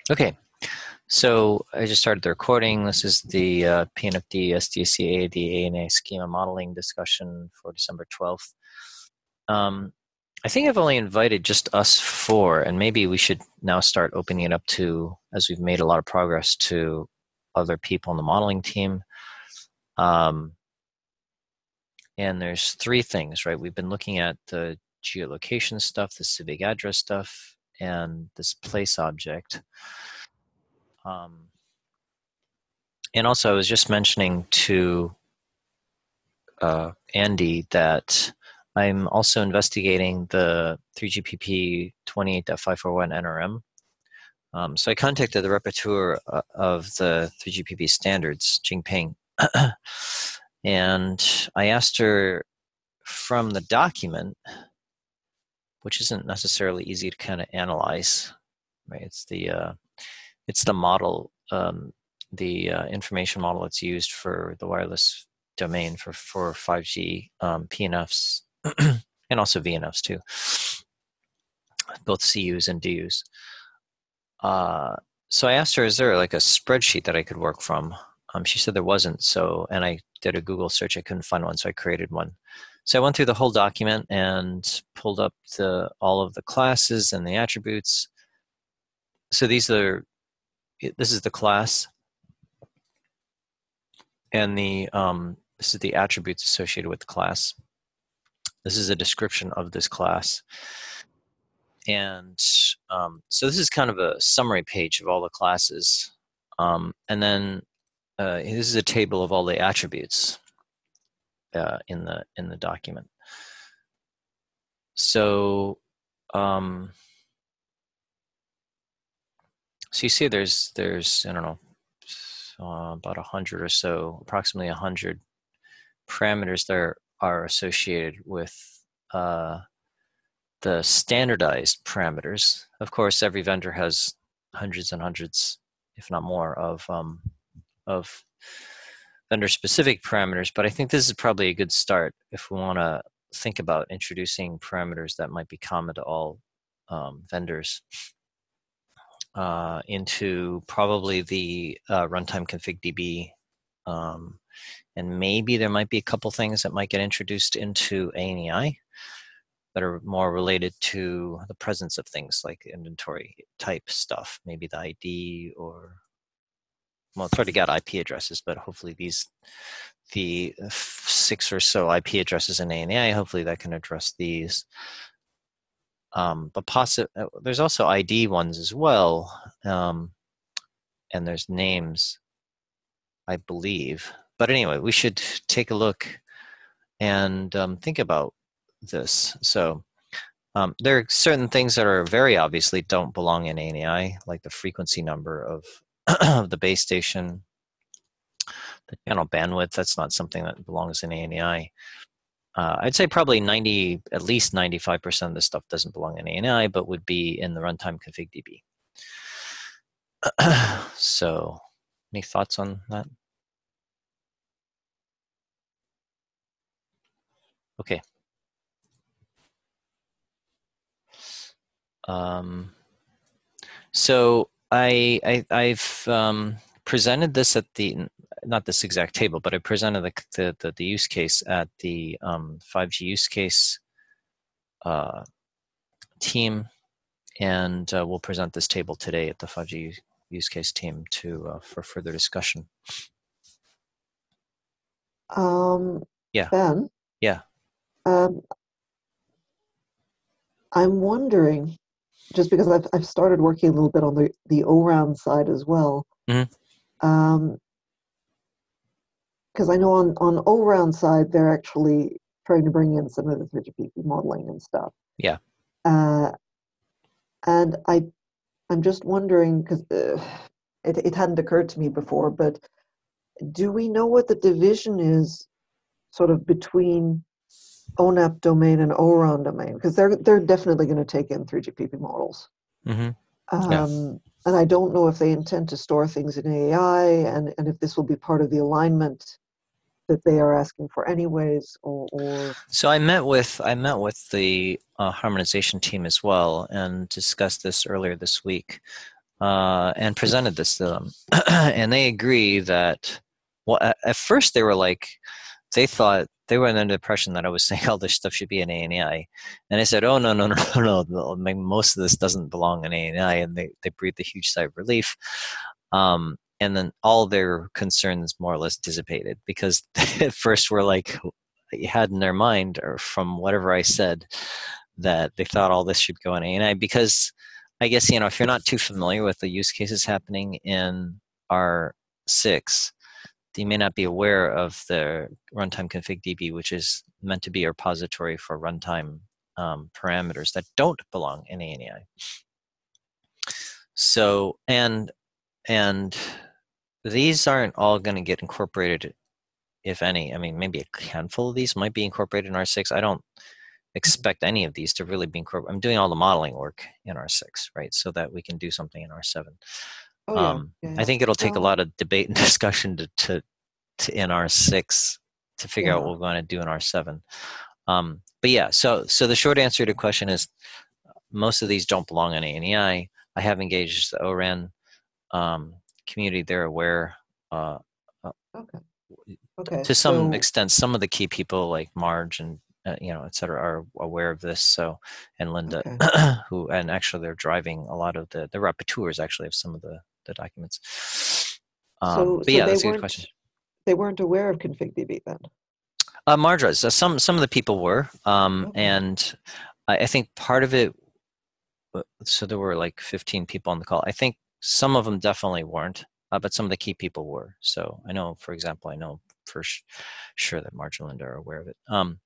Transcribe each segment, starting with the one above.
Okay, so I just started the recording. This is the PNFD SDCA, the ANA schema modeling discussion for December 12th. I think I've only invited just us four, and maybe we should now start opening it up to, as we've made a lot of progress, to other people on the modeling team. And there's three things, right? We've been looking at the geolocation stuff, the civic address stuff, and this place object. And also, I was just mentioning to Andy that I'm also investigating the 3GPP 28.541 NRM. So I contacted the rapporteur of the 3GPP standards, Jingping, and I asked her from the document, which isn't necessarily easy to kind of analyze, right? It's the model, the information model that's used for the wireless domain for 5G PNFs and also VNFs too, both CUs and DUs. So I asked her, is there like a spreadsheet that I could work from? She said there wasn't, and I did a Google search, I couldn't find one, so I created one. So I went through the whole document and pulled up all of the classes and the attributes. So this is the class, and this is the attributes associated with the class. This is a description of this class. And so this is kind of a summary page of all the classes. And then this is a table of all the attributes in the document. So so you see there's I don't know, about 100 or so, approximately 100 parameters that are associated with the standardized parameters. Of course, every vendor has hundreds and hundreds, if not more, of vendor-specific parameters, but I think this is probably a good start if we want to think about introducing parameters that might be common to all vendors into probably the runtime config DB, and maybe there might be a couple things that might get introduced into ANEI that are more related to the presence of things like inventory type stuff, maybe the ID or, well, it's already got IP addresses, but hopefully the 6 or so IP addresses in ANEI, hopefully that can address these. But there's also ID ones as well, and there's names, I believe. But anyway, we should take a look and think about this. So there are certain things that are very obviously don't belong in ANEI, like the frequency number of the base station, the channel bandwidth. That's not something that belongs in ANEI. I'd say probably at least 95% of this stuff doesn't belong in ANI, but would be in the runtime config DB. So, any thoughts on that? Okay. So I've presented this at not this exact table, but I presented the use case at the 5G use case team, and we'll present this table today at the 5G use case team for further discussion. Yeah. Ben? Yeah. I'm wondering, just because I've started working a little bit on the O-RAN side as well. Mm-hmm. Because I know on O-RAN side, they're actually trying to bring in some of the 3GPP modeling and stuff. Yeah. And I'm just wondering, because it hadn't occurred to me before, but do we know what the division is sort of between ONAP domain and O-RAN domain? Because they're definitely going to take in 3GPP models. Mm-hmm. Yeah. And I don't know if they intend to store things in AI and if this will be part of the alignment that they are asking for anyways, or So I met with the harmonization team as well and discussed this earlier this week. and presented this to them. And they agree that, well, at first they were like, they thought they were under the impression that I was saying all this stuff should be in ANI. And I said, oh, no, no, no, no, no. Most of this doesn't belong in ANI. And they breathed a huge sigh of relief. And then all their concerns more or less dissipated, because at first were like, had in their mind, or from whatever I said, that they thought all this should go in ANI, because I guess, if you're not too familiar with the use cases happening in R6, you may not be aware of the runtime config DB, which is meant to be a repository for runtime parameters that don't belong in ANI. So, and these aren't all going to get incorporated, if any. I mean, maybe a handful of these might be incorporated in R6. I don't expect any of these to really be incorporated. I'm doing all the modeling work in R6, right, so that we can do something in R7. Oh yeah, I think it'll take a Well, lot of debate and discussion to in R6 to figure out yeah. what we're going to do in R7. But yeah, so the short answer to the question is, most of these don't belong in ANI. I have engaged the ORAN community. They're aware. Okay. Okay. To some So extent, some of the key people like Marge and et cetera, are aware of this. So, and Linda, okay. who, and actually they're driving a lot of the rapporteurs actually of some of the documents. But So yeah, that's a good question. they weren't aware of ConfigDB then. Marge was. Some of the people were, Okay. and I think part of it. So there were like 15 people on the call. I think some of them definitely weren't, but some of the key people were. So I know, for example, I know for sure that Marge and Linda are aware of it.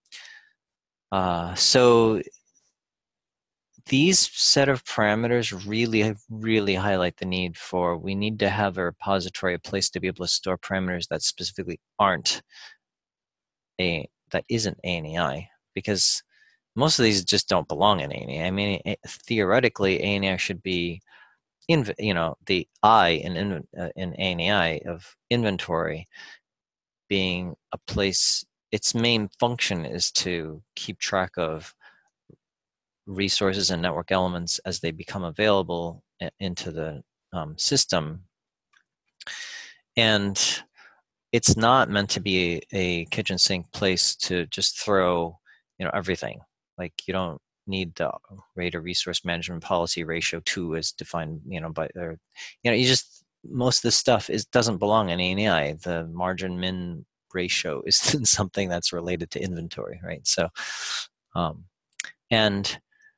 So these set of parameters really highlight the need for, we need to have a repository, a place to be able to store parameters that specifically that isn't ANI, because most of these just don't belong in ANI. I mean, theoretically, ANI should be the I in ANI of inventory being a place. Its main function is to keep track of resources and network elements as they become available into the system, and it's not meant to be a kitchen sink place to just throw everything. Like, you don't need the rate of resource management policy ratio 2 as defined by, or you just, most of this stuff doesn't belong in ANI. The margin min ratio is something that's related to inventory, right? So and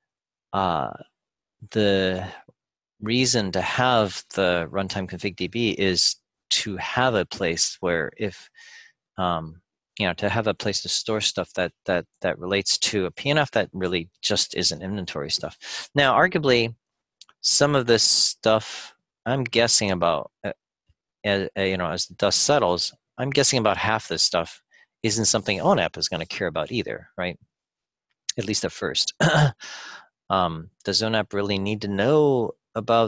the reason to have the runtime config DB is to have a place where, if to have a place to store stuff that relates to a PNF that really just isn't inventory stuff. Now, arguably, some of this stuff, I'm guessing about, as the dust settles, I'm guessing about half this stuff isn't something ONAP is going to care about either, right? At least at first. Does ONAP really need to know about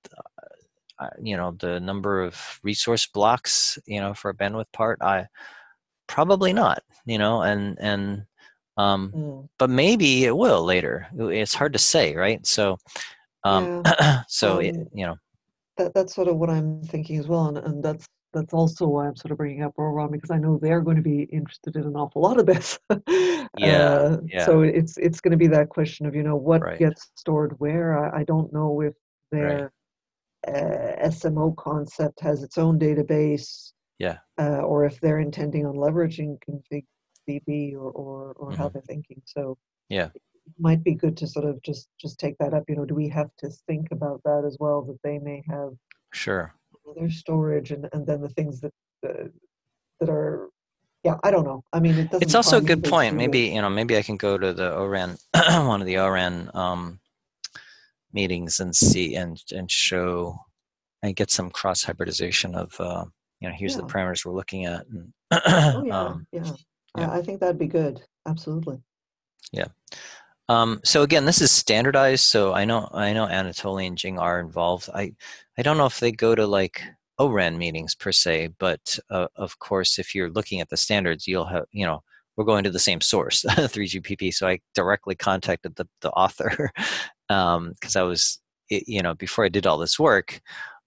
the number of resource blocks for a bandwidth part? Probably not, and Mm. but maybe it will later. It's hard to say, right? So Yeah. so That's sort of what I'm thinking as well, and that's also why I'm sort of bringing up Oron, because I know they're going to be interested in an awful lot of this. yeah, So it's going to be that question of what right, gets stored where. I don't know if right, their SMO concept has its own database, yeah, or if they're intending on leveraging config DB, or how hmm, they're thinking. So yeah, it might be good to sort of just take that up. Do we have to think about that as well, that they may have sure. their storage, and then the things uh, that are, yeah, I don't know. I mean, it It's doesn't also a harm good either point. to. Maybe I can go to the ORAN one of the ORAN meetings and see and show and get some cross hybridization of here's the Yeah. parameters we're looking at, Oh and yeah, yeah. yeah, I think that'd be good. Absolutely. yeah. So again, this is standardized. So I know Anatoly and Jing are involved. I don't know if they go to like ORAN meetings per se, but of course, if you're looking at the standards, you'll have we're going to the same source, 3GPP. So I directly contacted the author because I was before I did all this work,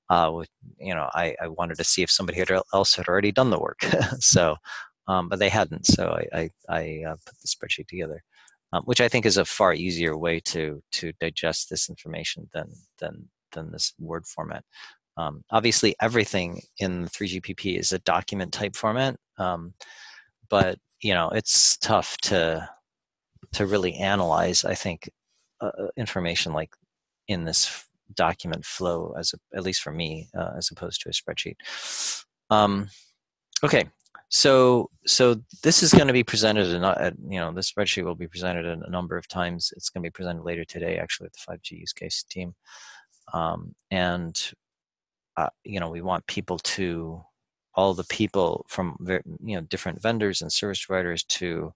I wanted to see if somebody else had already done the work. So, but they hadn't. So I put the spreadsheet together, which I think is a far easier way to digest this information than this Word format. Obviously, everything in the 3GPP is a document type format, but it's tough to really analyze, I think, information like in this document flow, at least for me, as opposed to a spreadsheet. Okay, so this is going to be presented, this spreadsheet will be presented a number of times. It's going to be presented later today, actually, with the 5G use case team, and we want all the people from different vendors and service providers to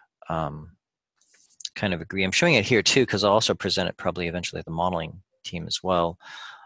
kind of agree. I'm showing it here too because I'll also present it probably eventually at the modeling team as well,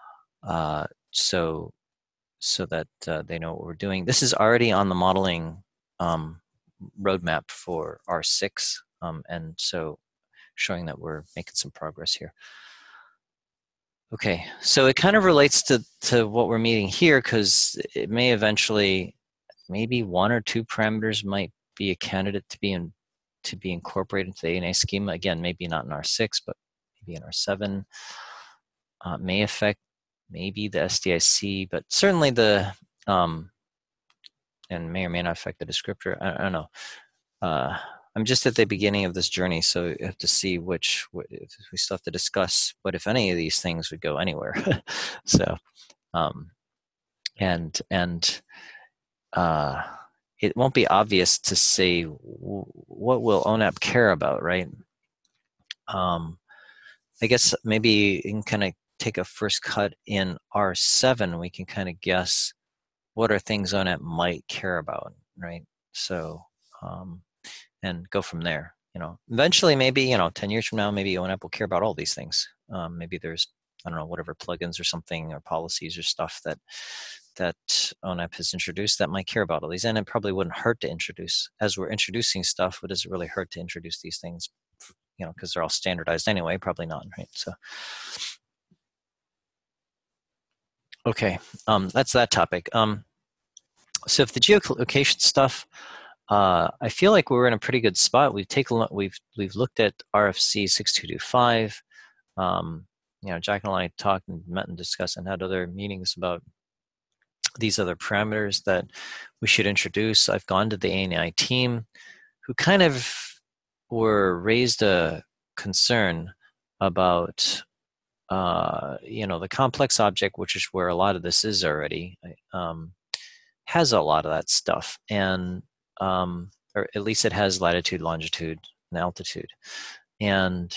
so that they know what we're doing. This is already on the modeling roadmap for R6, and so showing that we're making some progress here. Okay, so it kind of relates to what we're meeting here because it may eventually, maybe one or two parameters might be a candidate to be incorporated into the ANA schema. Again, maybe not in R6, but maybe in R7. May affect maybe the SDIC, but certainly and may or may not affect the descriptor. I don't know. I'm just at the beginning of this journey, so you have to see we still have to discuss what, if any, of these things would go anywhere. So, it won't be obvious to say what will ONAP care about, right? I guess maybe you can kind of take a first cut in R7. We can kind of guess what are things ONAP might care about, right? So, and go from there. Eventually, maybe 10 years from now, maybe ONAP will care about all these things. Maybe there's, I don't know, whatever plugins or something or policies or stuff that ONAP has introduced that might care about all these, and it probably wouldn't hurt to introduce. As we're introducing stuff, it doesn't really hurt to introduce these things, because they're all standardized anyway. Probably not, right? So, okay, that's that topic. So if the geolocation stuff, I feel like we're in a pretty good spot. We've looked at RFC 6225. Jack and I talked and met and discussed and had other meetings about these other parameters that we should introduce. I've gone to the ANI team, who kind of raised a concern about the complex object, which is where a lot of this is already, has a lot of that stuff, and or at least it has latitude, longitude, and altitude. And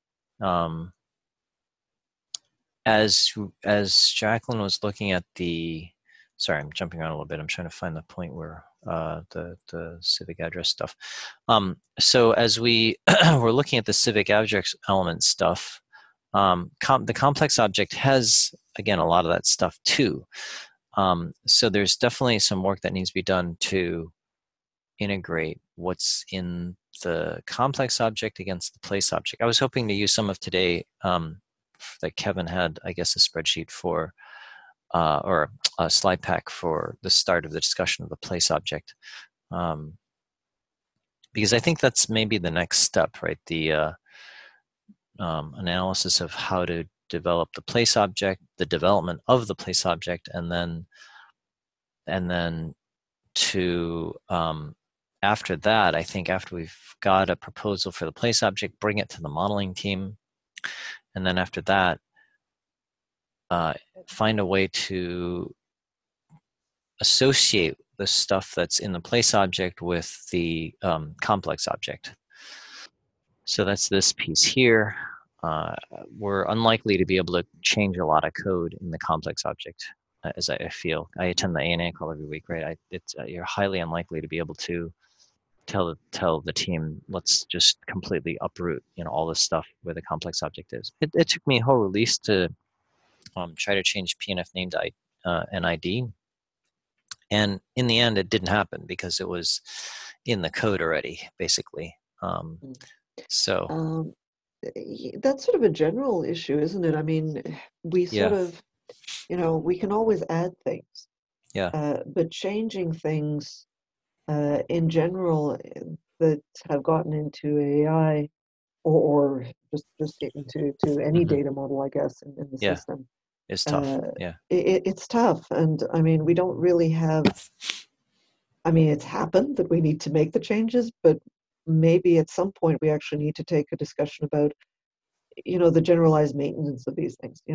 as Jacqueline was looking at sorry, I'm jumping around a little bit. I'm trying to find the point where the civic address stuff. So as we were looking at the civic address element stuff, the complex object has, again, a lot of that stuff too. So there's definitely some work that needs to be done to integrate what's in the complex object against the place object. I was hoping to use some of today that Kevin had, I guess, a spreadsheet for, or a slide pack for the start of the discussion of the place object. Because I think that's maybe the next step, right? The analysis of how to develop the place object, the development of the place object, and then to after that, I think after we've got a proposal for the place object, bring it to the modeling team, and then after that, find a way to associate the stuff that's in the place object with the complex object. So that's this piece here. We're unlikely to be able to change a lot of code in the complex object, as I feel. I attend the ANA call every week, right? You're highly unlikely to be able to tell the team, let's just completely uproot all this stuff where the complex object is. It took me a whole release to try to change PNF name to an ID, and in the end it didn't happen because it was in the code already, basically. So that's sort of a general issue, isn't it? I mean, we sort Yeah, of, we can always add things, yeah, but changing things in general that have gotten into AI or just get into any hmm data model, I guess, in the yeah. system. It's tough. Uh, Yeah, it's tough, and I mean, we don't really have. I mean, it's happened that we need to make the changes, but maybe at some point we actually need to take a discussion about, the generalized maintenance of these things.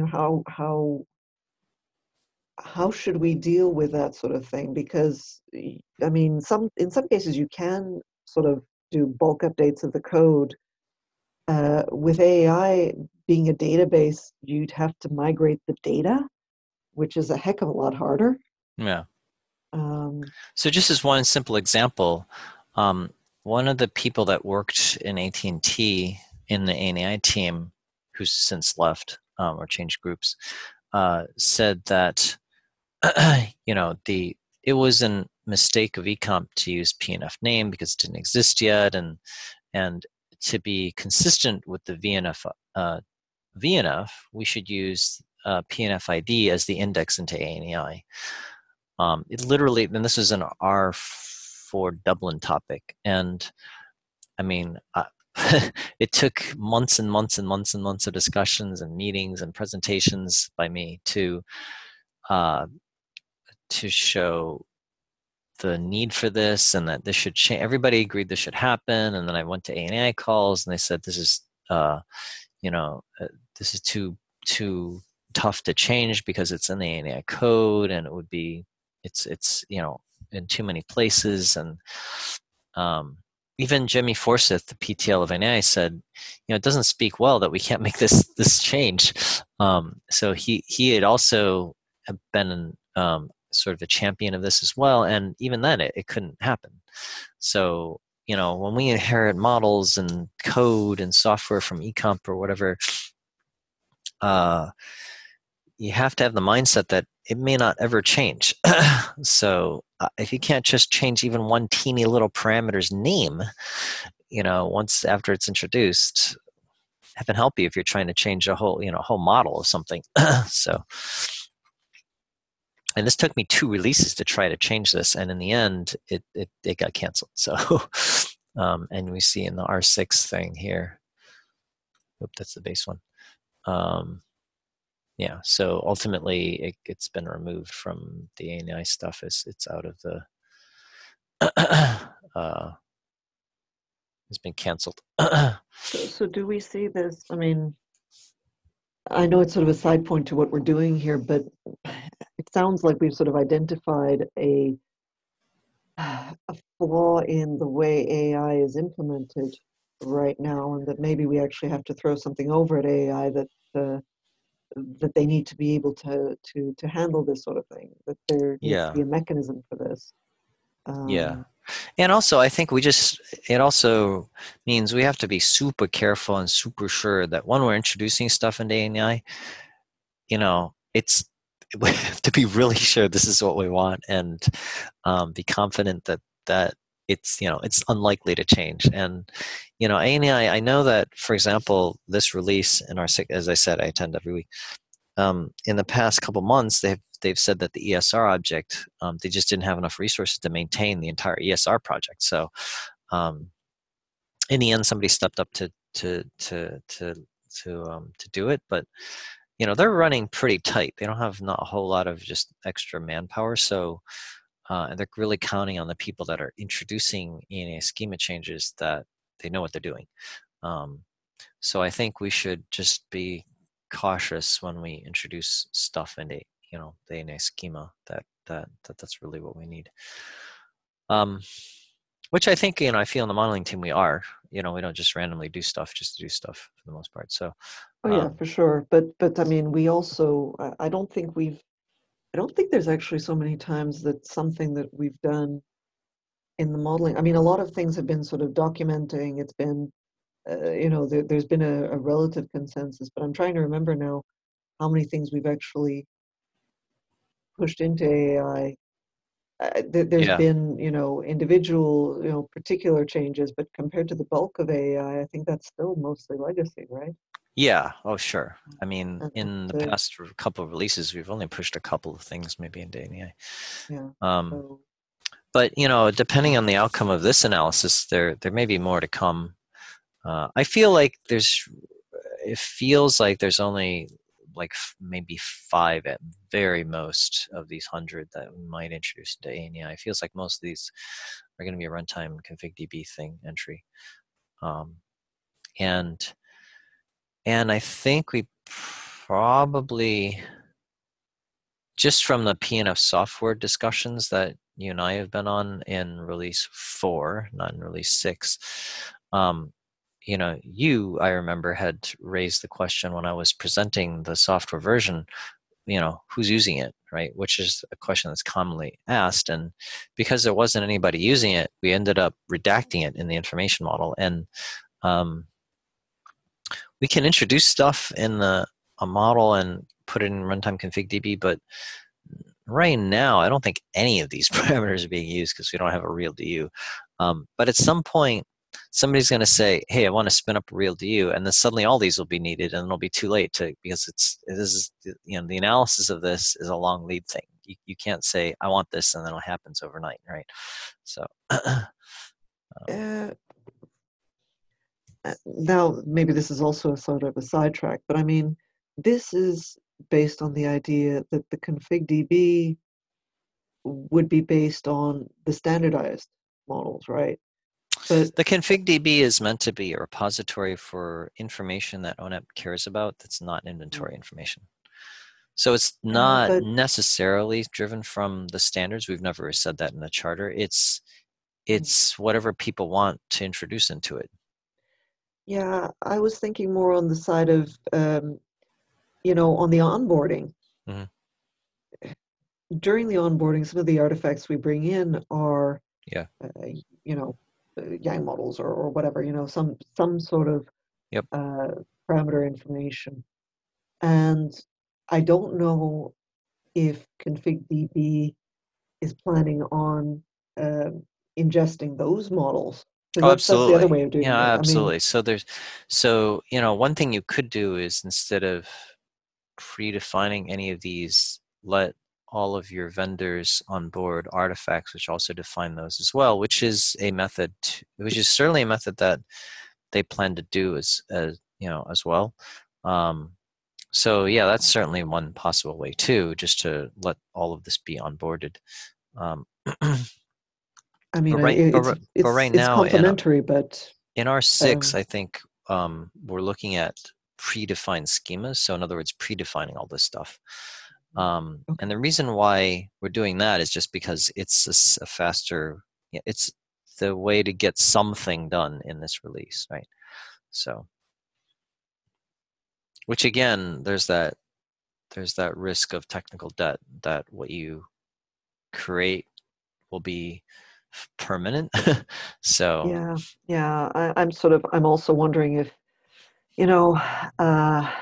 How should we deal with that sort of thing? Because I mean, in some cases you can sort of do bulk updates of the code. With AI being a database, you'd have to migrate the data, which is a heck of a lot harder. yeah. Um, So just as one simple example, um, one of the people that worked in AT&T in the ANI team, who's since left or changed groups, said that the it was a mistake of ecomp to use PNF name because it didn't exist yet, and to be consistent with the VNF, we should use PNF ID as the index into ANI. It literally, and this is an R4 Dublin topic, and I mean, it took months and months and months and months of discussions and meetings and presentations by me uh, to show the need for this and that this should change. Everybody agreed this should happen, and then I went to ANI calls and they said this is, you know, this is too tough to change because it's in the ANI code and it would be it's in too many places and um, even Jimmy Forsyth, the PTL of NI, said, it doesn't speak well that we can't make this change. So he had also been sort of a champion of this as well, and even then it couldn't happen. So when we inherit models and code and software from eComp or whatever, uh, you have to have the mindset that it may not ever change. So if you can't just change even one teeny little parameter's name, once after it's introduced, heaven help you if you're trying to change a whole model of something. So, and this took me 2 releases to try to change this, and in the end, it got canceled. So, and we see in the R6 thing here. Oop, that's the base one. Yeah, so ultimately it's been removed from the ANI stuff as it's out of the it's been canceled. so do we see this? I mean, I know it's sort of a side point to what we're doing here, but it sounds like we've sort of identified a flaw in the way AI is implemented right now, and that maybe we actually have to throw something over at AI that they need to be able to handle this sort of thing. That there needs to Yeah, be a mechanism for this. yeah. Um, And also, I think it also means we have to be super careful and super sure that when we're introducing stuff into AI, it's we have to be really sure this is what we want and be confident that it's unlikely to change. And ANI, I know that, for example, this release in our, as I said, I attend every week. In the past couple months, they've said that the ESR object, they just didn't have enough resources to maintain the entire ESR project. So um, in the end, somebody stepped up to do it, but they're running pretty tight. They don't have not a whole lot of just extra manpower, so and they're really counting on the people that are introducing ENA schema changes that they know what they're doing. Um, so I think we should just be cautious when we introduce stuff into the ENA schema. That's really what we need. Um, which I think I feel in the modeling team we are. We don't just randomly do stuff just to do stuff for the most part. So oh yeah, um, for sure. But I mean, we also I don't think there's actually so many times that something that we've done in the modeling. I mean, a lot of things have been sort of documenting. It's been there's been a relative consensus, but I'm trying to remember now how many things we've actually pushed into AI there's Yeah. been, individual, particular changes, but compared to the bulk of AI, I think that's still mostly legacy, right? Yeah. Oh, sure. I mean, And in the past couple of releases, we've only pushed a couple of things maybe into AI. yeah, Um, so but depending on the outcome of this analysis, there may be more to come. I feel like it feels like there's only like maybe 5 at very most of these 100 that we might introduce into ANI. It feels like most of these are going to be a runtime config DB thing entry. Um, and and I think we probably, just from the PNF software discussions that you and I have been on in release 4, not in release 6, I remember had raised the question when I was presenting the software version, who's using it, right? Which is a question that's commonly asked. And because there wasn't anybody using it, we ended up redacting it in the information model. And um, we can introduce stuff in a model and put it in runtime config DB, but right now, I don't think any of these parameters are being used because we don't have a real DU. But at some point, somebody's going to say, "Hey, I want to spin up a real DU," and then suddenly all these will be needed, and it'll be too late because the analysis of this is a long lead thing. You can't say, "I want this," and then it happens overnight, right? So, uh, now maybe this is also a sort of a sidetrack, but I mean, this is based on the idea that the config DB would be based on the standardized models, right? But the config DB is meant to be a repository for information that ONEP cares about that's not inventory information. So it's yeah, not but necessarily driven from the standards. We've never said that in the charter. It's whatever people want to introduce into it. yeah, I was thinking more on the side of on the onboarding. Hmm. During the onboarding, some of the artifacts we bring in are, Yeah. you know, Yang models or whatever, some sort of Yep. uh, parameter information. And I don't know if config.db is planning on ingesting those models, because Oh, that's the other absolutely. way of doing Yeah, it. I mean, absolutely. One thing you could do is, instead of predefining any of these, let all of your vendors on board artifacts, which also define those as well, which is which is certainly a method that they plan to do as well. Um, so yeah, that's certainly one possible way too, just to let all of this be onboarded. Um, I but mean, right, but, it's but right it's now complementary, but in R6, um, I think we're looking at predefined schemas. So in other words, predefining all this stuff. And okay. the reason why we're doing that is just because it's a faster, it's the way to get something done in this release, right? So, which again, there's that risk of technical debt, that what you create will be permanent. So, Yeah, yeah. I'm also wondering if, you know, uh,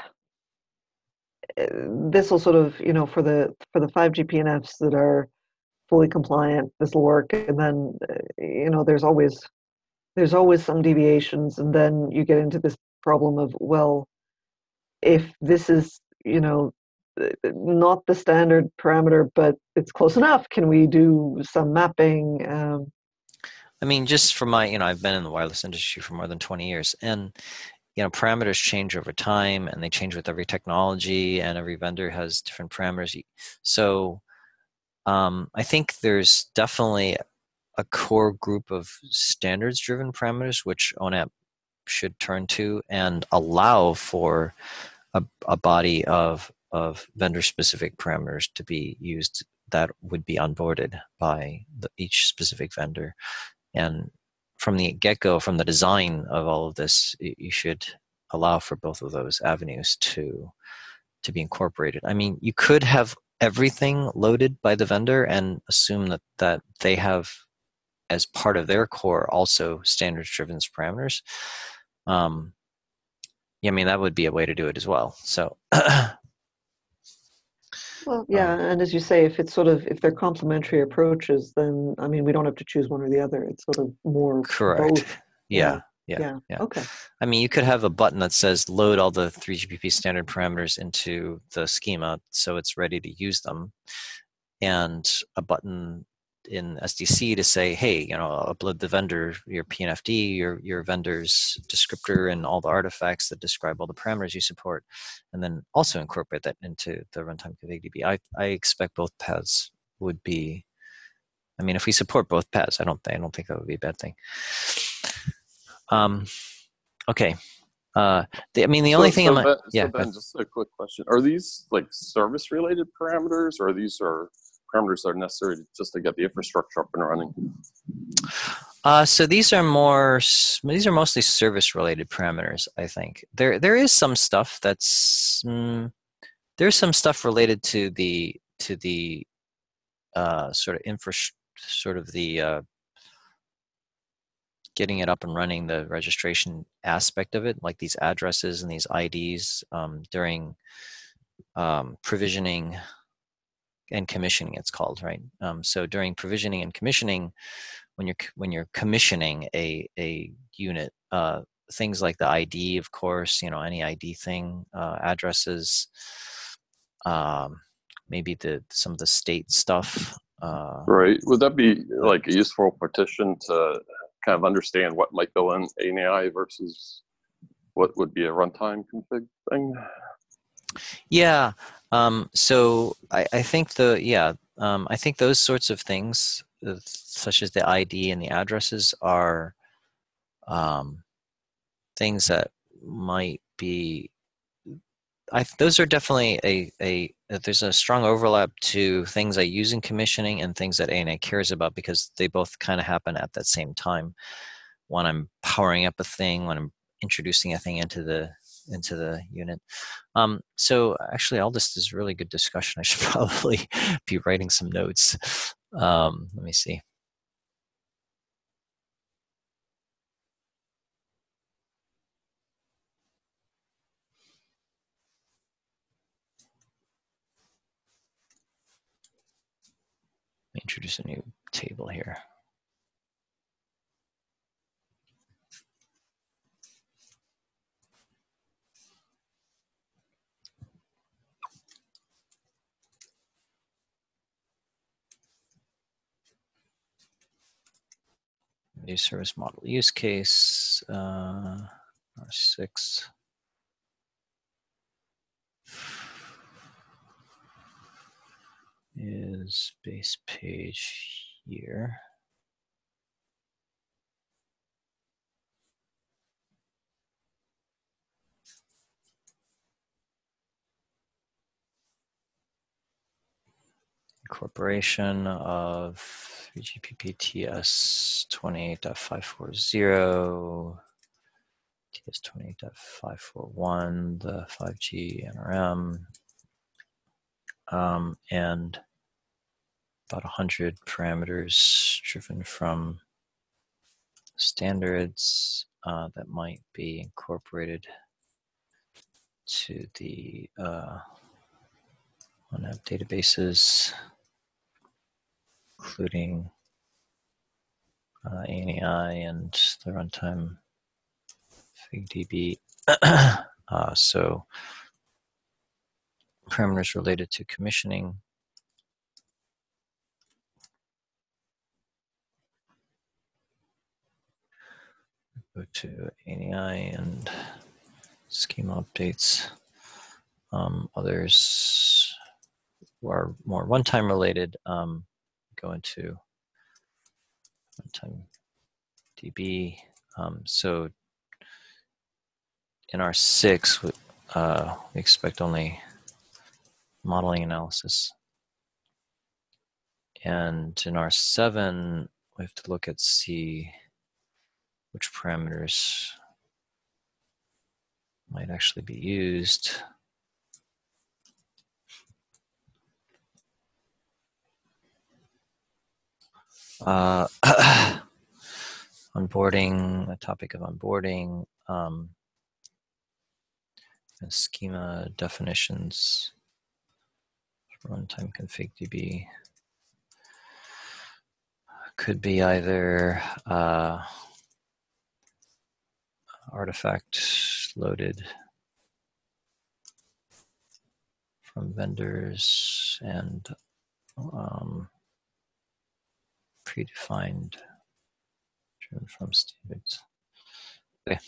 this will sort of, for the 5 GPNFs that are fully compliant, this will work. And then, there's always some deviations, and then you get into this problem of, well, if this is, not the standard parameter, but it's close enough, can we do some mapping? I mean, just from I've been in the wireless industry for more than 20 years, and parameters change over time, and they change with every technology, and every vendor has different parameters. So I think there's definitely a core group of standards driven parameters which ONAP should turn to and allow for a body of vendor specific parameters to be used that would be onboarded by each specific vendor. And from the get-go, from the design of all of this, you should allow for both of those avenues to be incorporated. I mean, you could have everything loaded by the vendor and assume that they have, as part of their core, also standards driven parameters. Yeah, I mean, that would be a way to do it as well. So Well, yeah, and as you say, if it's sort of if they're complementary approaches, then I mean we don't have to choose one or the other. It's sort of more Correct. both. Yeah, Yeah, yeah, yeah. yeah. Okay. I mean, you could have a button that says load all the 3GPP standard parameters into the schema so it's ready to use them, and a button in SDC to say, hey, upload the vendor, your PNFD, your vendor's descriptor, and all the artifacts that describe all the parameters you support, and then also incorporate that into the runtime config.db. I expect both paths would be. I mean, if we support both paths, I don't think that would be a bad thing. Okay. The only thing So Ben, just a quick question: are these like service-related parameters, or these are parameters that are necessary just to get the infrastructure up and running? So these are mostly service-related parameters. I think there is some stuff that's there's some stuff related to the sort of the getting it up and running, the registration aspect of it, like these addresses and these IDs during provisioning and commissioning, it's called, right? So during provisioning and commissioning, when you're commissioning a unit, things like the ID, of course, any ID thing, addresses, maybe some of the state stuff. Right. Would that be like a useful partition to kind of understand what might go in ANI versus what would be a runtime config thing? Yeah. So I think I think those sorts of things, such as the ID and the addresses, are things that might be. Those are definitely there's a strong overlap to things I use in commissioning and things that ANA cares about, because they both kind of happen at that same time. When I'm powering up a thing, when I'm introducing a thing into the unit. So actually, all this is really good discussion. I should probably be writing some notes. Let me see. Let me introduce a new table here. New service model use case, R6. Is base page here. Incorporation of 3GPP-TS 28.540, TS 28.541, the 5G NRM, and about 100 parameters driven from standards that might be incorporated to the ONAP databases, including ANI and the runtime FigDB. So parameters related to commissioning. Go to ANI and schema updates. Others who are more runtime related go into runtime DB. So in R6, we expect only modeling analysis. And in R7, we have to look at see which parameters might actually be used. Onboarding, the topic of onboarding, schema definitions, runtime config DB could be either artifact loaded from vendors and predefined from standards. Okay.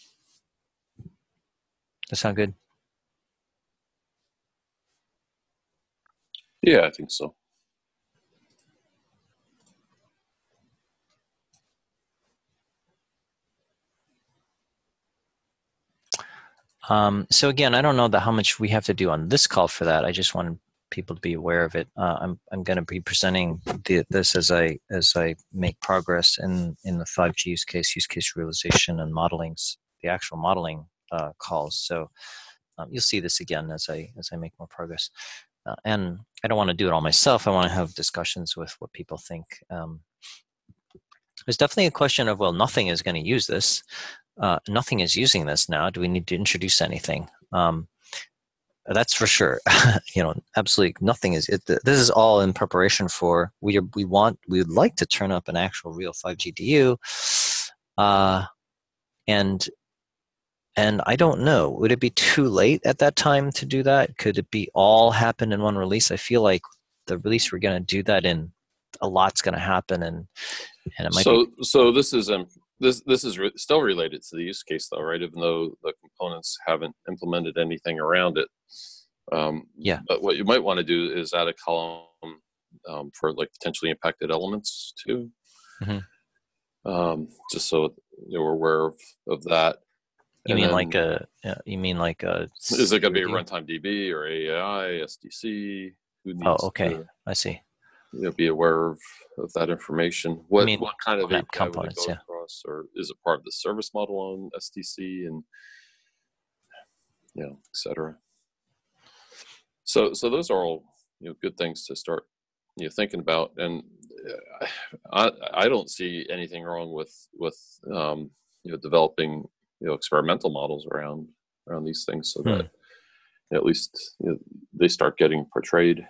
That sound good? Yeah, I think so. So again, I don't know how much we have to do on this call for that. I just wanted people to be aware of it. I'm going to be presenting this as I make progress in the 5G use case realization and modelings, the actual modeling calls. So you'll see this again as I make more progress. And I don't want to do it all myself. I want to have discussions with what people think. There's definitely a question of, well, nothing is going to use this. Nothing is using this now. Do we need to introduce anything? That's for sure. Absolutely nothing is. This is all in preparation for. We'd like to turn up an actual real 5G DU, and I don't know. Would it be too late at that time to do that? Could it be all happen in one release? I feel like the release we're going to do that in, a lot's going to happen, and it might be. So this is still related to the use case, though, right? Even though the components haven't implemented anything around it. Yeah. But what you might want to do is add a column for like potentially impacted elements too. Mm-hmm. Just so you're aware of that. You mean like a? Is it going to be a runtime DB or AAI, SDC? Who needs okay. I see. Be aware of that information. What kind of API components, would it go across, or is it part of the service model on SDC, and et cetera? So those are all good things to start thinking about, and I don't see anything wrong with developing experimental models around these things, so that at least they start getting portrayed.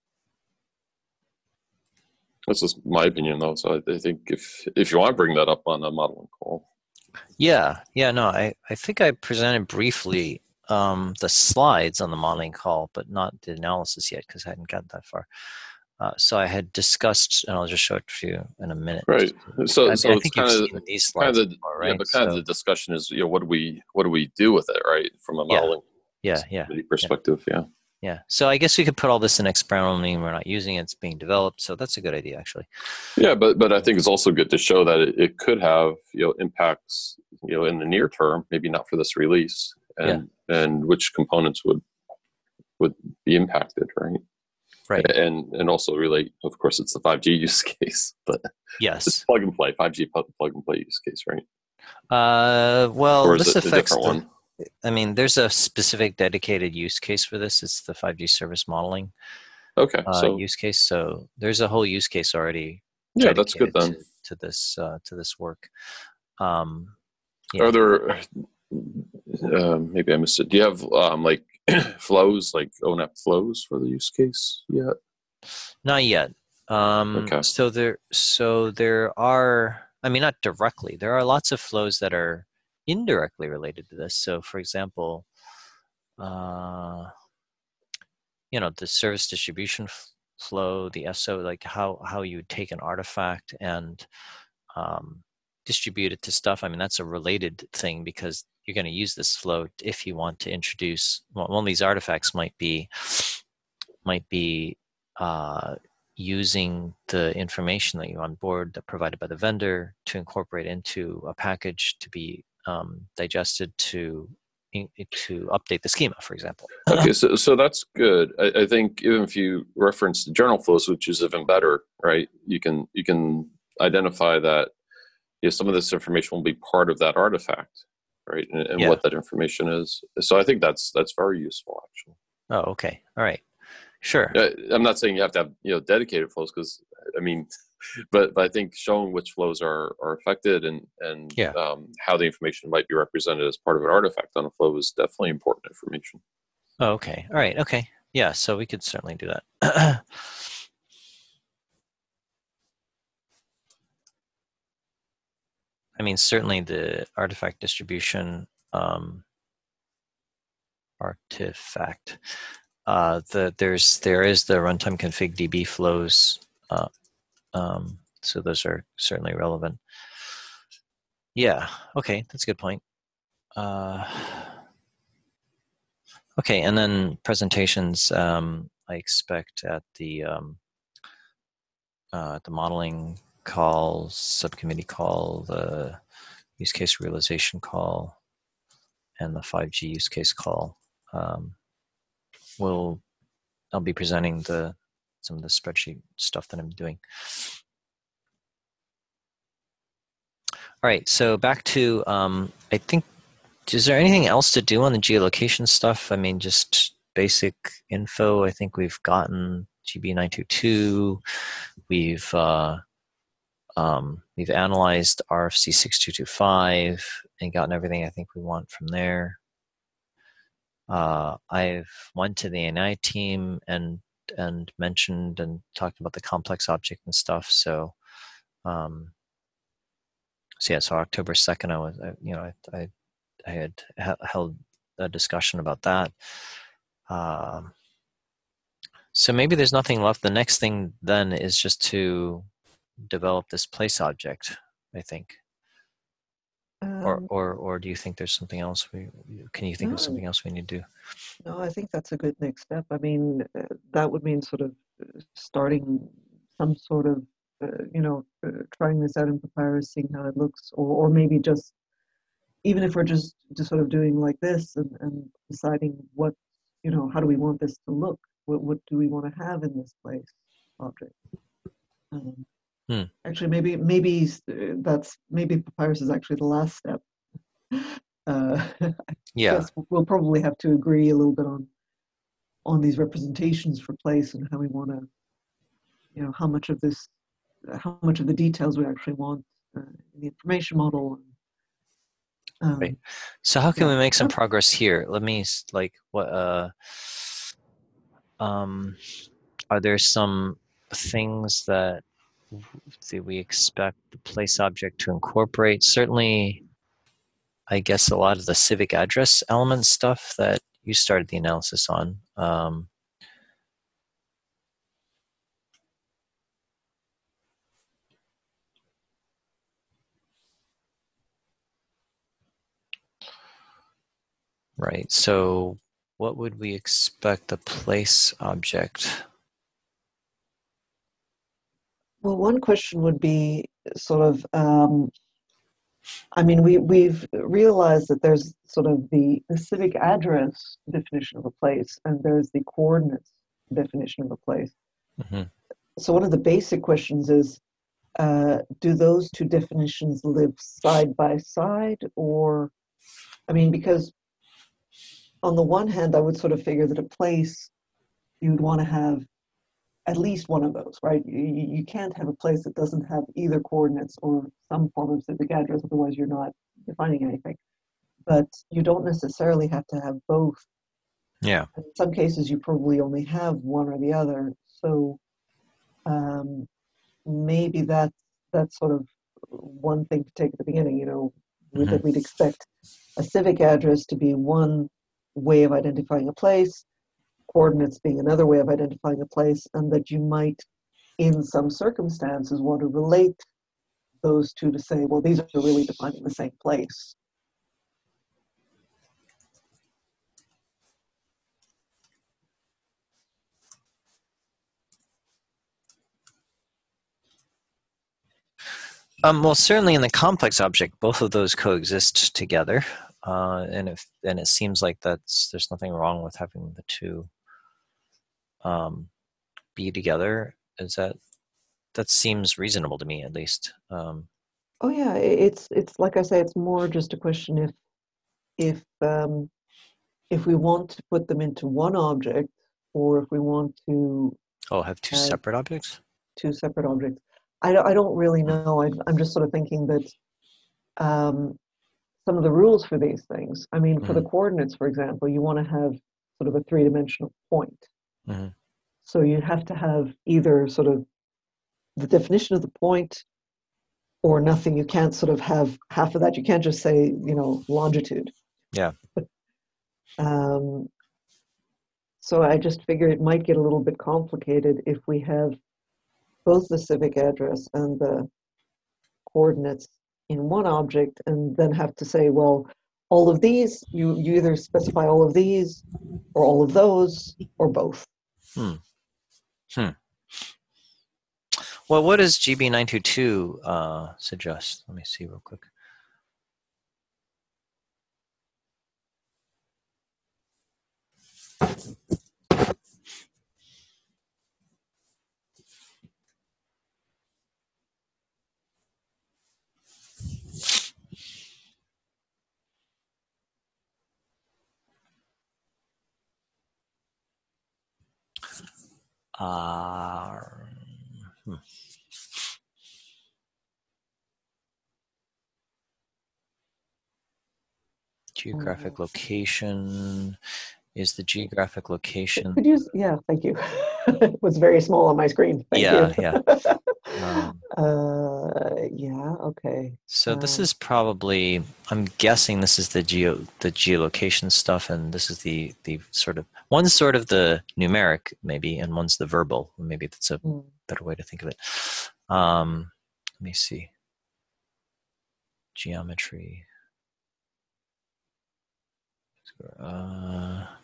That's just my opinion, though. So I think if you want to bring that up on a modeling call. Yeah. No, I think I presented briefly the slides on the modeling call, but not the analysis yet because I hadn't gotten that far. So I had discussed, and I'll just show it to you in a minute. Right. So I think it's you've seen these slides before, right? Yeah, but kind of the discussion is, what do we do with it, right? From a modeling perspective, Yeah. So I guess we could put all this in experimental, meaning we're not using it, it's being developed. So that's a good idea, actually. Yeah, but I think it's also good to show that it could have impacts in the near term, maybe not for this release, and which components would be impacted, right? Right. And also relate, of course, it's the 5G use case, but yes, it's plug and play, 5G plug and play use case, right? Well, or is this it a affects different one? I mean, there's a specific dedicated use case for this. It's the 5G service modeling use case. So there's a whole use case already. Yeah, that's good then. To this work. Are there? Maybe I missed it. Do you have like flows, like ONAP flows for the use case yet? Not yet. Okay. So there are. I mean, not directly. There are lots of flows that are indirectly related to this. So, for example, the service distribution flow, the SO, like how you take an artifact and distribute it to stuff. I mean, that's a related thing because you're going to use this flow if you want to introduce. Well, one of these artifacts might be using the information that you onboard that provided by the vendor to incorporate into a package to be digested to update the schema, for example. Okay, so that's good. I think even if you reference the journal flows, which is even better, right? You can identify that some of this information will be part of that artifact, right? And what that information is. So I think that's very useful, actually. Oh, okay. All right. Sure. I'm not saying you have to have dedicated flows, because I mean, but I think showing which flows are affected and how the information might be represented as part of an artifact on a flow is definitely important information. Oh, okay. All right. Okay. Yeah, so we could certainly do that. I mean, certainly the artifact distribution artifact. There is the runtime config DB flows. So those are certainly relevant. Yeah. Okay, that's a good point. Okay, and then presentations. I expect at the modeling call, subcommittee call, the use case realization call, and the 5G use case call. I'll be presenting some of the spreadsheet stuff that I'm doing. All right, so back to, I think, is there anything else to do on the geolocation stuff? I mean, just basic info. I think we've gotten GB922. We've analyzed RFC 6225 and gotten everything I think we want from there. I've went to the NI team and mentioned and talked about the complex object and stuff. So, so October 2nd, I had held a discussion about that. So maybe there's nothing left. The next thing then is just to develop this place object, I think. Or do you think there's something else can you think of something else we need to do? No, I think that's a good next step. I mean, that would mean sort of starting some sort of, trying this out in Papyrus, seeing how it looks, or maybe just, even if we're just sort of doing like this and deciding what, how do we want this to look? What do we want to have in this place object? Actually, maybe Papyrus is actually the last step. Yeah, we'll probably have to agree a little bit on these representations for place and how we want to, how much of the details we actually want in the information model. Right. So how can we make some progress here? Let me are there some things that we expect the place object to incorporate? Certainly, I guess a lot of the civic address element stuff that you started the analysis on. Right. So what would we expect the place object? Well, one question would be sort of, I mean, we've realized that there's sort of the civic address definition of a place, and there's the coordinates definition of a place. Mm-hmm. So one of the basic questions is, do those two definitions live side by side? Or, I mean, because on the one hand, I would sort of figure that a place, you'd want to have at least one of those, right? You can't have a place that doesn't have either coordinates or some form of civic address, otherwise you're not defining anything. But you don't necessarily have to have both. Yeah. In some cases, you probably only have one or the other. So maybe that's sort of one thing to take at the beginning, that we'd expect a civic address to be one way of identifying a place, coordinates being another way of identifying a place, and that you might, in some circumstances, want to relate those two to say, well, these are really defining the same place. Well, certainly in the complex object, both of those coexist together, and it seems like there's nothing wrong with having the two be together. That seems reasonable to me, at least. Oh yeah, it's like I say, it's more just a question if we want to put them into one object, or if we want to have two separate objects. Two separate objects. I don't really know. I'm just sort of thinking that some of the rules for these things. I mean, for the coordinates, for example, you want to have sort of a three-dimensional point. Mhm. So you have to have either sort of the definition of the point or nothing. You can't sort of have half of that. You can't just say, longitude. Yeah. Um, so I just figure it might get a little bit complicated if we have both the civic address and the coordinates in one object and then have to say, well, all of these, you either specify all of these or all of those or both. Hmm. Well, what does GB922 suggest? Let me see real quick. Hmm. Geographic location is the geographic location. Could you, yeah, thank you. It was very small on my screen. Thank you. Yeah. Yeah, okay. So this is probably, I'm guessing this is the geolocation stuff, and this is the sort of, one's sort of the numeric maybe, and one's the verbal. Maybe that's a better way to think of it. Let me see. Geometry. Let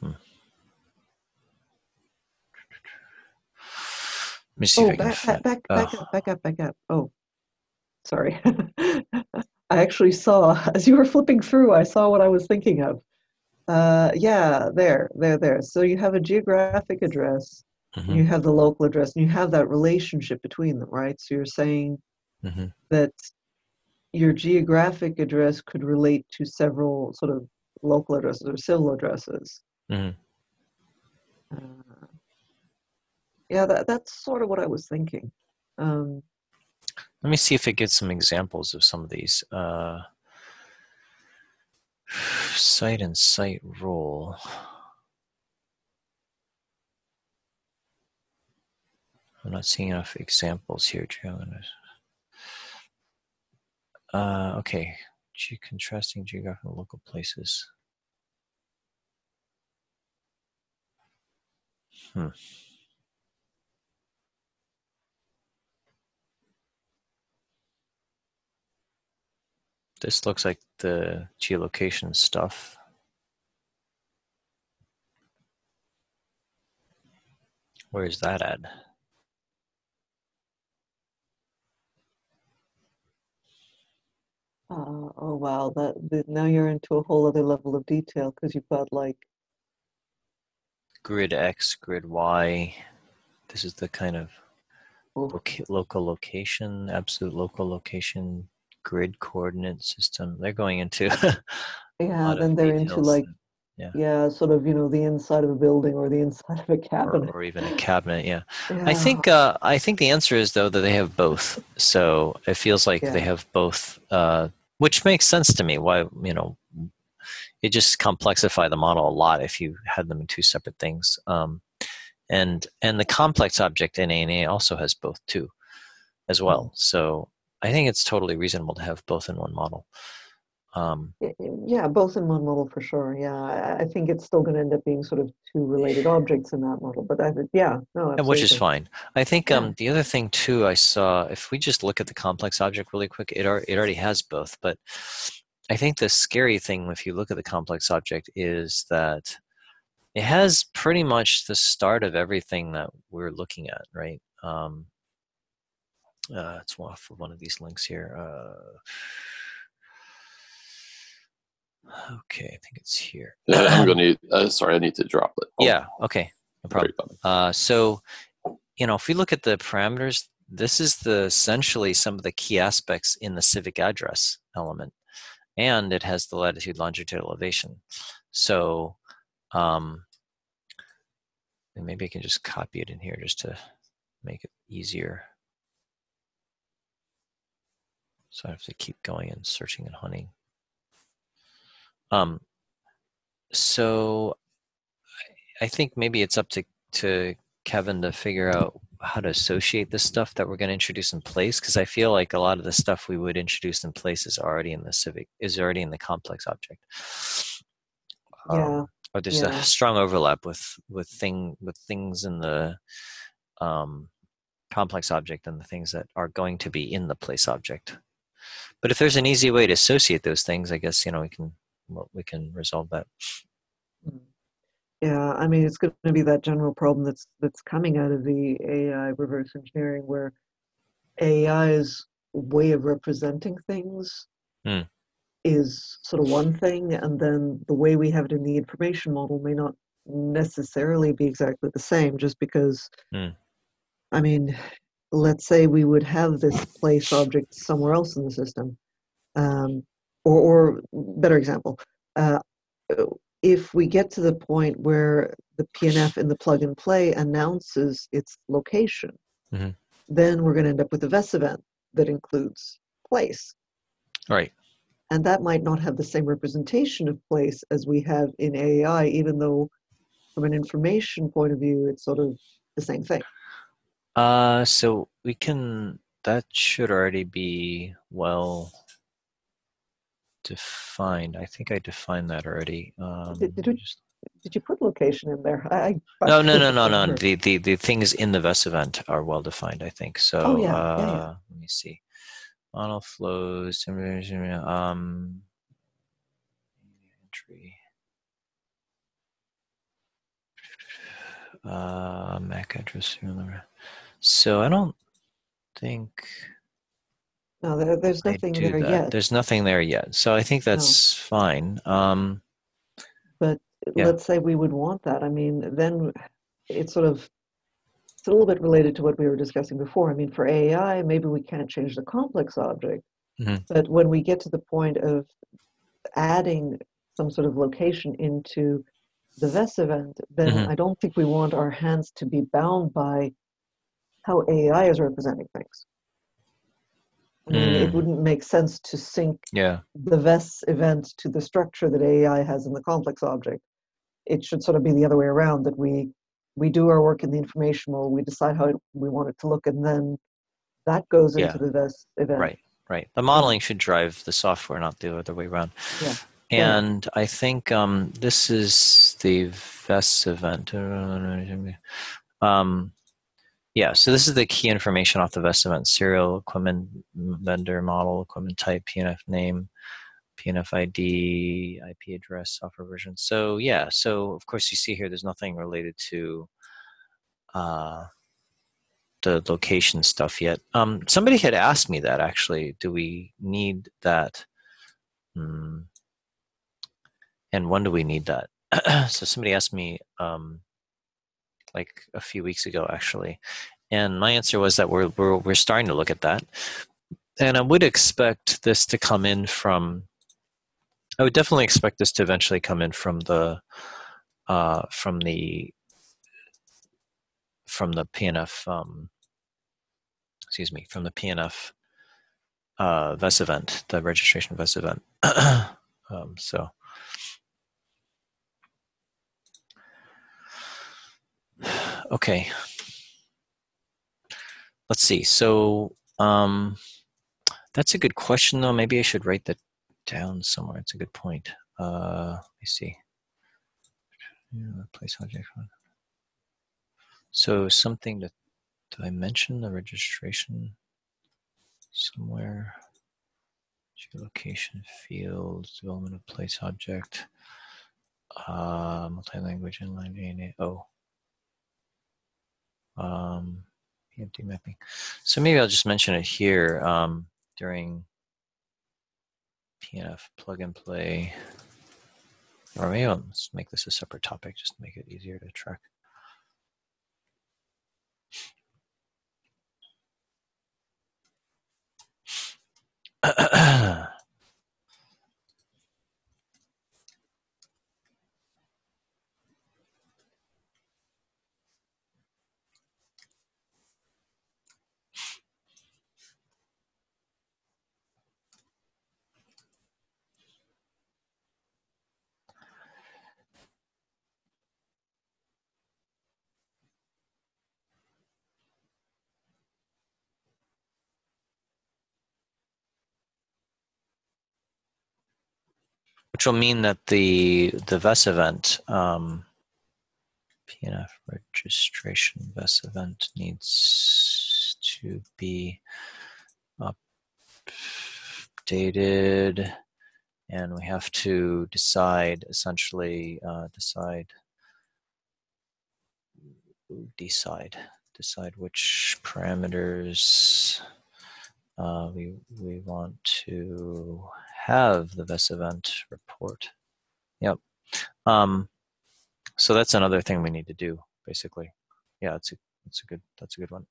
me see if I can back up. Oh, sorry. I actually saw, as you were flipping through, I saw what I was thinking of. Yeah, there. So you have a geographic address, and you have the local address, and you have that relationship between them, right? So you're saying that your geographic address could relate to several sort of local addresses or civil addresses. Yeah, that's sort of what I was thinking. Let me see if it gives some examples of some of these. Site and site role. I'm not seeing enough examples here, okay. Contrasting geographic and local places. This looks like the geolocation stuff. Where is that at? Oh wow, now you're into a whole other level of detail because you've got like grid X, grid Y. This is the kind of local location, absolute local location, grid coordinate system. They're going into yeah, then they're into like sort of the inside of a building or the inside of a cabinet or even a cabinet. Yeah. I think the answer is though that they have both. So it feels like they have both, which makes sense to me. Why it just complexify the model a lot if you had them in two separate things. And the complex object in ANA also has both too, as well. So I think it's totally reasonable to have both in one model. Yeah, both in one model for sure. Yeah, I think it's still going to end up being sort of two related objects in that model, but absolutely. Which is fine. I think the other thing too I saw, if we just look at the complex object really quick, it already has both. But I think the scary thing, if you look at the complex object, is that it has pretty much the start of everything that we're looking at, right? It's off of one of these links here. Okay, I think it's here. I'm going to need, sorry, I need to drop it. Yeah, okay, no problem. So, if we look at the parameters, this is essentially some of the key aspects in the civic address element. And it has the latitude, longitude, elevation. So maybe I can just copy it in here just to make it easier. So I have to keep going and searching and hunting. So I think maybe it's up to to Kevin to figure out how to associate this stuff that we're going to introduce in place, because I feel like a lot of the stuff we would introduce in place is already in the complex object. Yeah. Or there's a strong overlap with things in the complex object and the things that are going to be in the place object. But if there's an easy way to associate those things, I guess we can resolve that. Yeah, I mean, it's going to be that general problem that's coming out of the AI reverse engineering, where AI's way of representing things is sort of one thing, and then the way we have it in the information model may not necessarily be exactly the same, just because, I mean, let's say we would have this place object somewhere else in the system. Or better example, if we get to the point where the PNF in the plug and play announces its location, then we're going to end up with a VES event that includes place. Right. And that might not have the same representation of place as we have in AI, even though from an information point of view, it's sort of the same thing. So that should already be well defined. I think I defined that already. Did you put location in there? No. The things in the VES event are well defined, I think. So let me see. Model flows, entry. MAC address. So I don't think. No, there's nothing there yet. There's nothing there yet. So I think that's fine. But let's say we would want that. I mean, then it's a little bit related to what we were discussing before. I mean, for AI, maybe we can't change the complex object, but when we get to the point of adding some sort of location into the VES event, then I don't think we want our hands to be bound by how AI is representing things. I mean, it wouldn't make sense to sync the VES event to the structure that AI has in the complex object. It should sort of be the other way around, that we do our work in the information model, we decide how we want it to look, and then that goes into the VES event. Right. The modeling should drive the software, not the other way around. Yeah. And I think this is the VES event. So this is the key information off the VES event: serial, equipment vendor, model, equipment type, PNF name, PNF ID, IP address, software version. So so of course you see here there's nothing related to the location stuff yet. Somebody had asked me that, actually. Do we need that? And when do we need that? So somebody asked me like a few weeks ago, actually, and my answer was that we're starting to look at that, and I would expect this to come in from. I would definitely expect this to eventually come in from the PNF. From the PNF VES event, the registration VES event. So. Okay. Let's see. So that's a good question, though. Maybe I should write that down somewhere. It's a good point. Let me see. Place object. So something that did I mention the registration somewhere? Geolocation fields, development of place object, multi-language inline ANA. PMT mapping. So maybe I'll just mention it here during PNF plug and play, or maybe I'll just make this a separate topic just to make it easier to track. which will mean that the VES event, PNF registration VES event needs to be updated, and we have to decide, essentially, decide which parameters we want to have the VES event report. Yep. So that's another thing we need to do, basically. Yeah, that's a good one.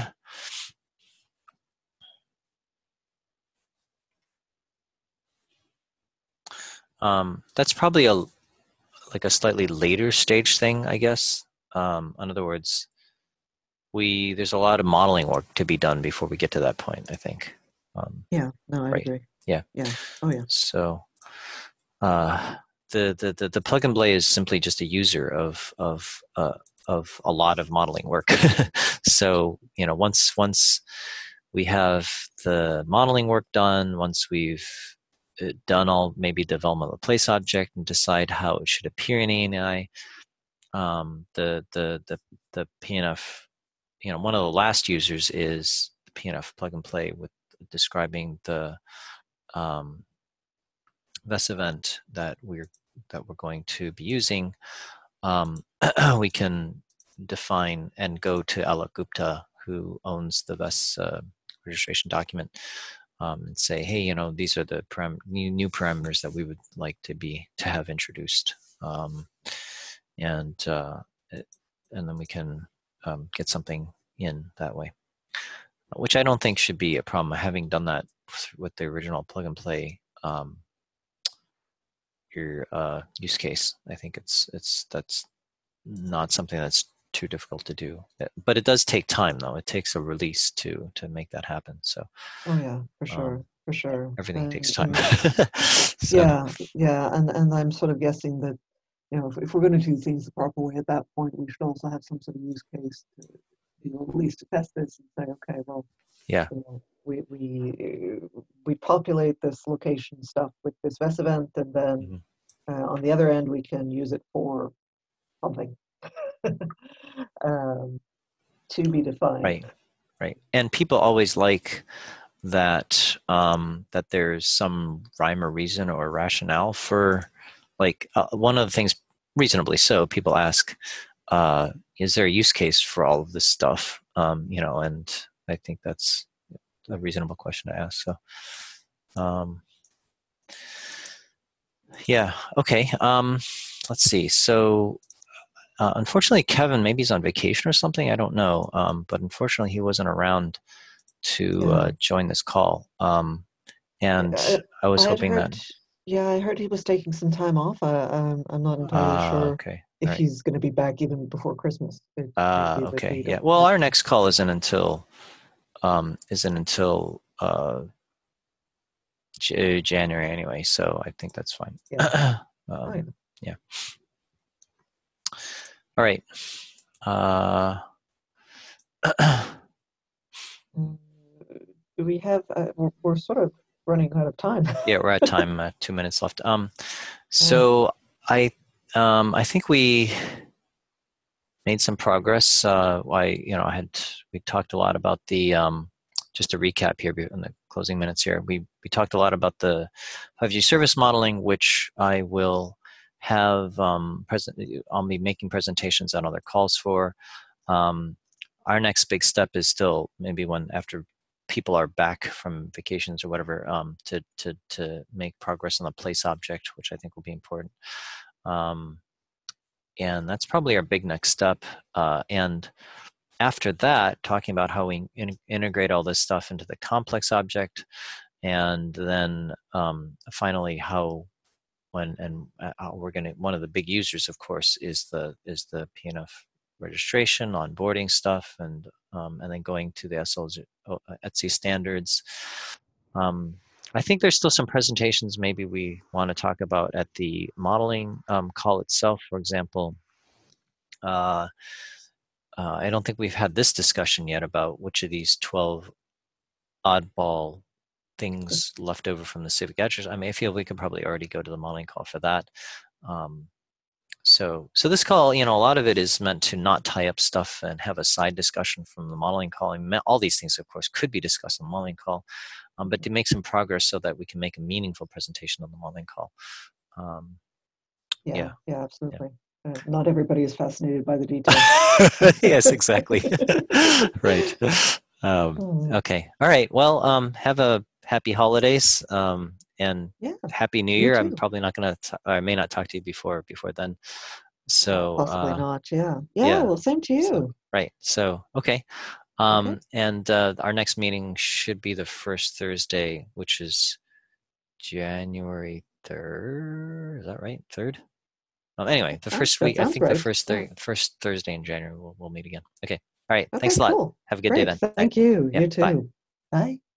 That's probably a slightly later stage thing, I guess. In other words, there's a lot of modeling work to be done before we get to that point, I think. Yeah, no, I right. agree. Yeah. Yeah. Oh, yeah. So the plug and play is simply just a user of a lot of modeling work. So, once we have the modeling work done, once we've done all maybe development of a place object and decide how it should appear in ANI, the PNF, one of the last users is the PNF plug and play with describing the VES event that we're going to be using. We can define and go to Alok Gupta, who owns the VES registration document, and say, hey, these are the new parameters that we would like to have introduced, and then we can get something in that way, which I don't think should be a problem. Having done that with the original plug and play your use case, I think that's not something that's too difficult to do. But it does take time, though. It takes a release to make that happen. So. Oh yeah, for sure. Everything takes time. So. Yeah, and I'm sort of guessing that if we're going to do things the proper way at that point, we should also have some sort of use case to at least to test this and say, okay, well, yeah, we populate this location stuff with this VES event, and then on the other end we can use it for something to be defined. Right. And people always like that that there's some rhyme or reason or rationale for, one of the things, reasonably so, people ask, is there a use case for all of this stuff? And I think that's a reasonable question to ask. So, yeah, okay. Let's see. So, unfortunately, Kevin, maybe he's on vacation or something. I don't know. But unfortunately, he wasn't around to join this call. And I was hoping that. Yeah, I heard he was taking some time off. I'm not entirely sure if he's going to be back even before Christmas. Okay. Yeah. Well, our next call isn't until January anyway, so I think that's fine. Yeah. Yeah. All right. Do we have? We're sort of running out of time. Yeah, we're at time. 2 minutes left. So I think we made some progress. We talked a lot about the. Just to recap here in the closing minutes here, we talked a lot about the 5G service modeling, which I will have I'll be making presentations on other calls for. Our next big step is still maybe after people are back from vacations or whatever, to make progress on the place object, which I think will be important. And that's probably our big next step. And after that, talking about how we integrate all this stuff into the complex object, and then finally how we're going to, one of the big users, of course, is the PNF registration, onboarding stuff, and then going to the ETSI standards. I think there's still some presentations maybe we want to talk about at the modeling call itself. For example, I don't think we've had this discussion yet about which of these 12 oddball things left over from the civic exercise. I mean, I feel we could probably already go to the modeling call for that. So this call, you know, a lot of it is meant to not tie up stuff and have a side discussion from the modeling call. And all these things, of course, could be discussed on the modeling call, but to make some progress so that we can make a meaningful presentation on the modeling call. Yeah, absolutely. Not everybody is fascinated by the details. Yes, exactly. Right. Okay. All right. Well, have a happy holidays, and happy New Year. I'm probably not going to, I may not talk to you before then. So possibly not. Yeah. Well, same to you. So, right. So okay. And our next meeting should be the first Thursday, which is January 3rd. Is that right? 3rd? Anyway, the first week. I think right. the first Thursday in January we'll meet again. Okay. All right. Okay, Thanks a lot. cool. Have a good day then. Thank you. Yeah, You too. Bye.